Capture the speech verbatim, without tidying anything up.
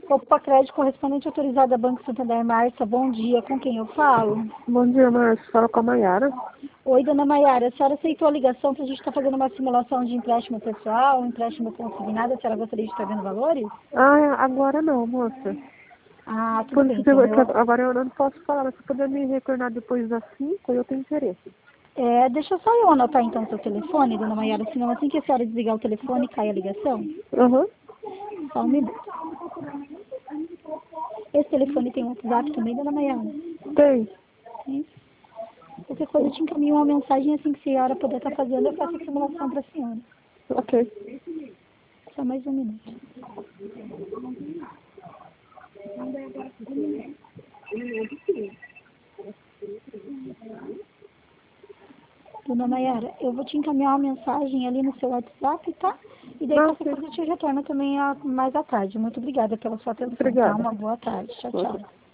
Opa, crédito correspondente autorizado a Banco Santander. Marcia, bom dia. Com quem eu falo? Bom dia, Márcia. Fala com a Mayara. Oi, dona Mayara. A senhora aceitou a ligação para a gente estar fazendo uma simulação de empréstimo pessoal, um empréstimo consignado. A senhora gostaria de estar vendo valores? Ah, agora não, moça. Ah, tudo Por bem, isso que então. eu, que Eu, agora eu não posso falar, mas se puder me retornar depois das cinco, eu tenho interesse. é, deixa só eu anotar então o seu telefone, dona Mayara, senão assim que a senhora desligar o telefone, cai a ligação. Aham. Só um minuto. Esse telefone tem um WhatsApp também, dona Mayara? Tem. Tem. Qualquer coisa eu te encaminho uma mensagem assim que a senhora puder estar fazendo, eu faço a simulação para a senhora. Ok. Só mais um minuto. Dona Mayara, eu vou te encaminhar uma mensagem ali no seu WhatsApp, tá? E daí Ah, qualquer ok. coisa eu te retorno também a- mais à tarde. Muito obrigada pela sua atenção, tá? Obrigada. Uma boa tarde. Tchau, Boa tchau. tarde.